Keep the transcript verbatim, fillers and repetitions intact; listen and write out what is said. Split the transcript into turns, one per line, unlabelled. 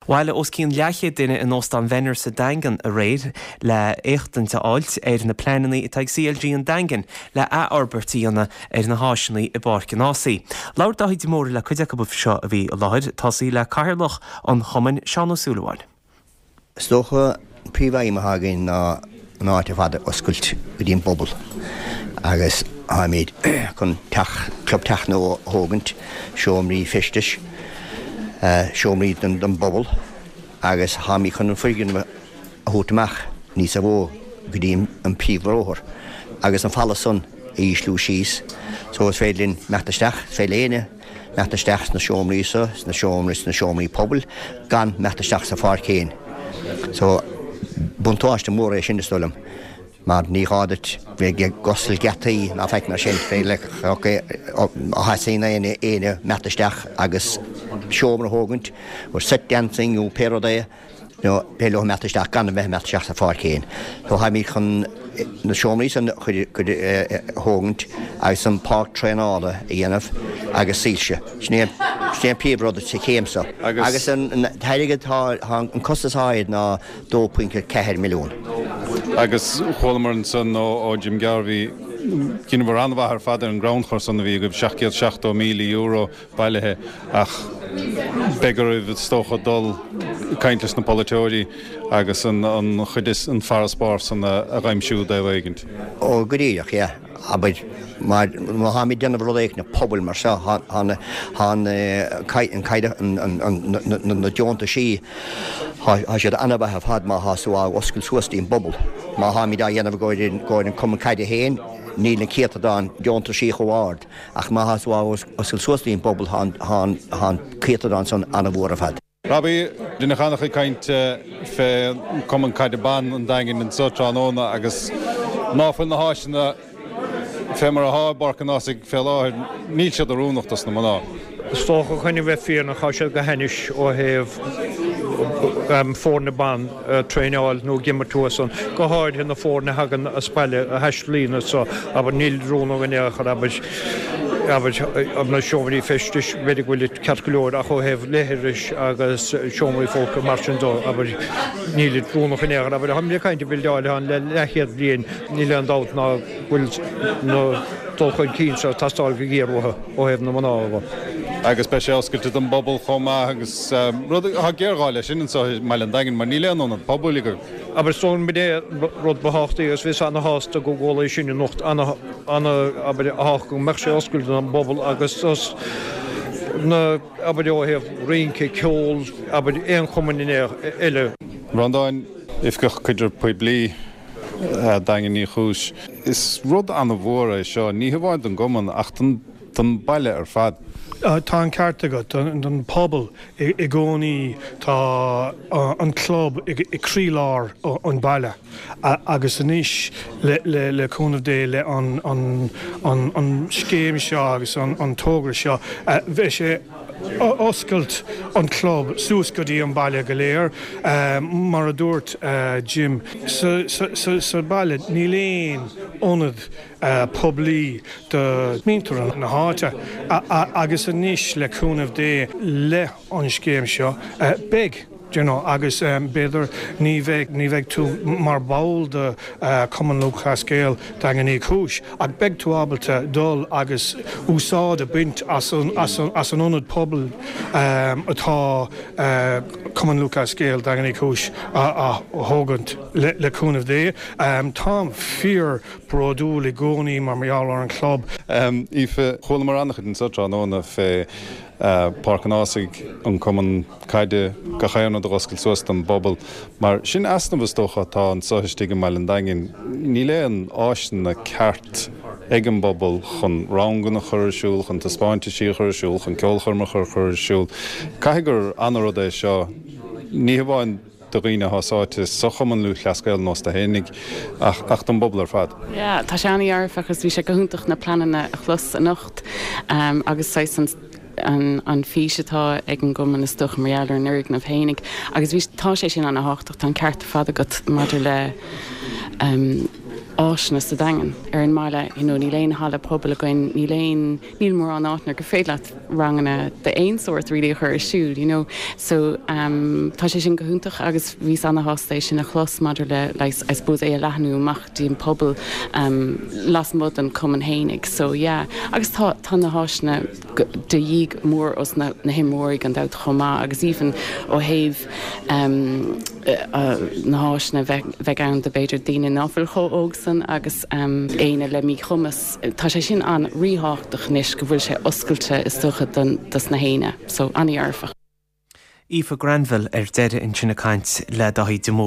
While os cín leache duine in os an venner sa dangan a réid le échtanta áilt ar na plananaí ag C L G an dangan le a orbertíanna ar na háisinaí i barcan ásaí. Laur daithid mór le chuideach go seo a bhí láid tasí le cairlach an chumann Seán Ó Súlaitheáin.
Stocha príomhaí a hagan ná náte fada oscailt go dtíon bobbal agus haimid chun club teachna ó thógant seomraí festais seomraí den bobbal agus haimid chun an fuigeann a thuatamach níos a bhó go dtíon an príomhróthir agus an falla son í slú síos so is féidirlinn meachtasteach féiléine meachtasteach na seomraí sa na seomraí na seomraí pobbal gan meachtasteach sa far céin. So buntáiste mór é sin de stolam mar ní hádat bheith gosil gataí ná feic na sin féile a hasaína éine éine meachtasteach agus seomra thógant or set dancing ú pérodéa no péile meachtasteach gan bheith meachtasteach sa far céin. So haimid chun na seomraí san chud thógant agus an park trénáda a dhéanamh agus síse. Snéan píomhróda sa chéimsa. Agus an theiligid an costasáid ná dó puince ceithir milliún.
Agus chomar an son ó Jim Garvey cin bhar anmha ar fada an groundchar san bhí go seachtcéad seachtó míle euro bailethe ach begar bh stocha dul caintas na politóirí agus an chudis an farspár san a raimsú da bhaigint.
Ó goríach, yeah. Aber mar ha mi denna brodéich na pobbal mar sa han han kaiten kaide an na jonta sí ha sé anna have had ma ha so oskul sosti in bobbal ma ha mi da yenna goin goin kom kaide heen níl céta dan jonta sí choward ach ma ha so oskul sosti in bobbal han han han céta dan son anna vor had.
Rabbi, dina chanach kaint fe kom kaide ban an dangin in sotranona agus náfil na háisina Femar a há barcan ásig fel áir níl siad a rúnachtas na maná.
Stocha chuine bheith fíor na chaise go henis ó heh fórna ban tréineáil nó gimar túasan go háid na fórna hagan a speile a heislína so aber níl rúna gan éachar aber ab na seomraí festis veidir bhfuil ceartgóir a chu heh lehiris agus seomraí fólk marchandó aber níl rúna gan éachar aber ha mé caiinte bhil an le lechiad blion níl an dát ná bhfuil nó dulchaid cínsa tastáil go géarúthe ó heh na maná.
Agus pe sé oscailte an bobbal chomá agus rud ha géargáile sin sa meile an dagin mar ní leanón an pobbúligur.
Aber stón mi dé rud beháchtaí agus vis anna hásta go ggóla sinne nocht anna aber ach go meach sé oscailte an bobbal agus os na aber ó heh rionce ceol aber éon chumann eile.
Randáin ifgach chuidir puoi blí dagin ní chúis. Is rud anna bhóra seo ní bhhaid an goman ach tan baile ar fad.
Tá an ceart agat an pobbal i gcónaí tá an club i crílár an baile agus aníis le cúnamh dé le an scéim seo agus an tógra seo bheith sé oscailt an club suas go dtí an baile go léir mar a dúirt Jim sa baile ní léon ónad poblí de míntar na háte agus aníis le cúnamh dé le an scéim seo big. You know, agus um, beidir ní bheith ní bheith tú mar báil de uh, Common Lucas scéal dagan ní chúis ag beg tú ábalta dul agus úsáid a bint as an as an as an onad pobl um, atá uh, Common Lucas scéal dagan ní chúis a thógant le, le cúnamh dé um, tám fíor broadú le gcónaí mar meall ar an club.
Um, Ife chola mar annach in sotranóna fé Uh, Parcan ásig an cuman caide go chéanna do oscail suas an bobbal mar sin asna bhtócha tá an sohistigh meile an dangin ní le an áisina na ceart ag an bobbal chun rangan na chuirsúil chun taspáinte sí chuirsúil chun ceolcharma chur chuirsúil caigur anrad é seo ní bháin do riine hásáte sochaman lú leascail nás a hénig ach ach an bobbal ar fad.
Ja, tá sé anna arfachas bhí sé go húntaach na planana a chlus a nocht um, agus sais an an físetá ag an goman is stoch marall ar nurig na féinnig agus bhí tá sé sin anna háach tá ceart fada go maidir le um, áisna sa dagan ar an máile you know, ní léon hala pobl a goin ní léon níl mór an áitnar go féad leat rangana de aon sort ri chur siúd you know so um, tá sé sin gohúntaach agus ví anna hástééis sin a chlos madidir le leis I suppose é a lehanú amach dín pobl um, las mud an cum hénig so yeah agus tá tá na háisna de díg mór os na, na himórig an dat chomá agus even ó héh um, uh, na háisna bheith an de beidir daine náfuil cho ógsan agus um, éine le mí chumas tá sé sin an ríháchtach níos go bhfuil sé oscailte is tucha das na héine so aní arfach.
Aoife Granville ar deire in sinna caint le dahí